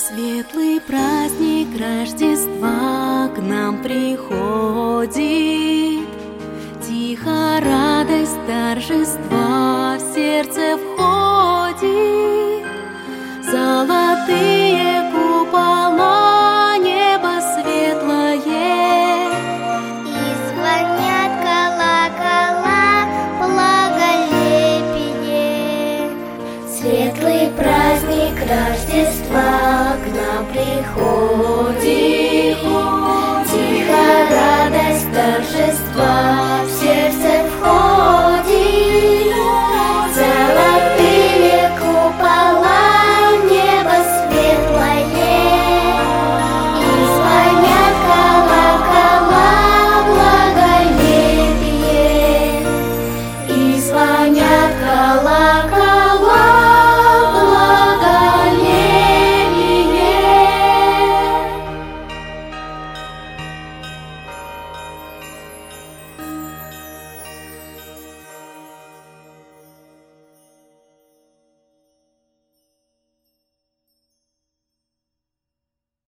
Светлый праздник Рождества к нам приходит, тихо радость торжества в сердце входит. Золотые купола, небо светлое, и звонят колокола благолепие. Светлый праздник Рождества к нам приходит, тихо радость торжества в сердце входит. Золотые купола, небо светлое, и звонят колокола благолепие, и звонят колокола